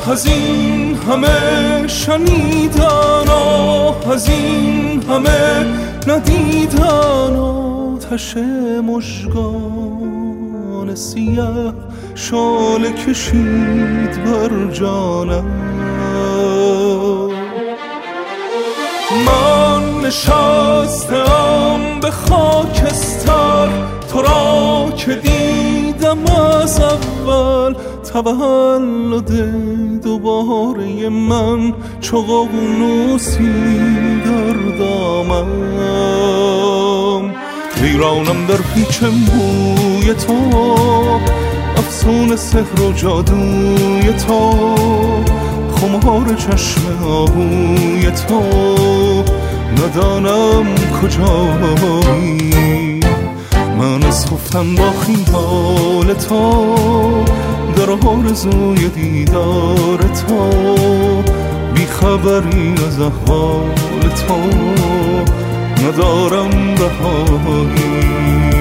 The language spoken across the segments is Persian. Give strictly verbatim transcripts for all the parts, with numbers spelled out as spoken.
از این همه شنیدن، آه از این همه ندیدن. آتش مژگان سیاه شعله کشید بر جانم. من نشستم به خاکستر، تو را که دیدم از اول. تولد دوباره من چو ققنوسی در دامم. حیرانم در پیچ موی تو، افسون سحر و جادوی تو، خمار چشم آهوی تو. ندانم کجایی من از خفتن با خیال تو، در آرزوی دیدار تو. بیخبری از احوال تو، ندارم رهایی.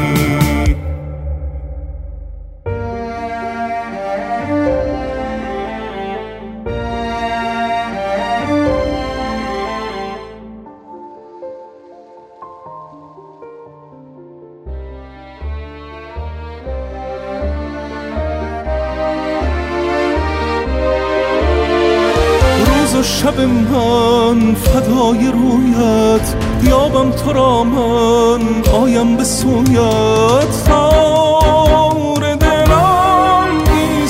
و شب من فدای رویت، بیابم تو را من آیم به سویت. تار دلم بی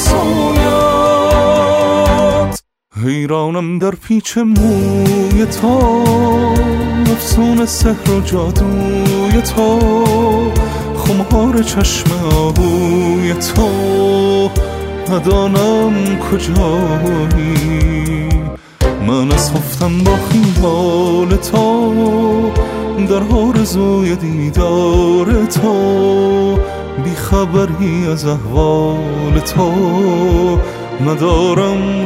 سویت. حیرانم در پیچ موی تو، افسون سحر و جادوی تو، خمار چشم آهوی تو. ندانم کجایی من از خفتن با خیال تو، در آرزوی دیدار تو. بیخبری از احوال تو، ندارم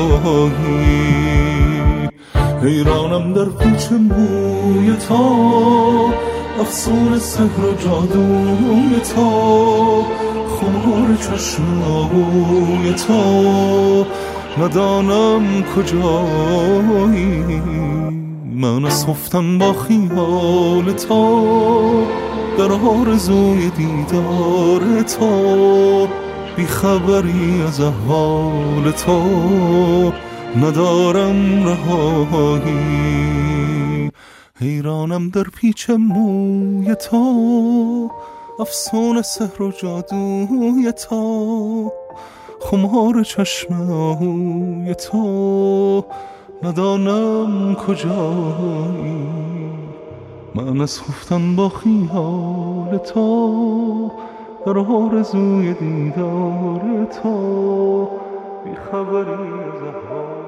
رهایی. حیرانم در پیچ موی تو، افسون سحر و جادوی تو، خمار چشم آهوی تو. ندانم کجایی من از خفتن با خیال تو، در آرزوی دیدار تو. بیخبری از احوال تو، ندارم رهایی. حیرانم در پیچ موی تو، افسون سحر و جادوی تو، خمار چشم آهوی تو. ندانم کجایی من از خفتن با خیال تو، در آرزوی دیدار تو. بیخبری از احوال